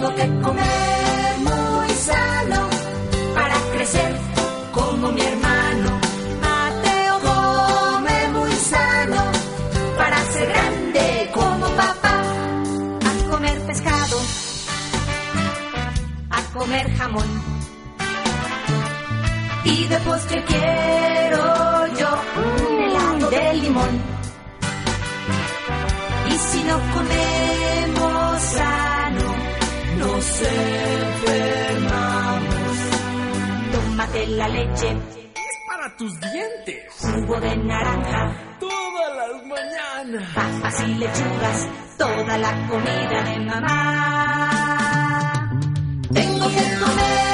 Tengo que comer muy sano para crecer como mi hermano. Mateo come muy sano para ser grande como papá. A comer pescado, a comer jamón. Y de postre quiero yo un helado de limón. Y si no comemos sano, nos enfermamos. Tómate la leche, es para tus dientes. Jugo de naranja, todas las mañanas. Papas y lechugas, toda la comida de mamá. Tengo que comer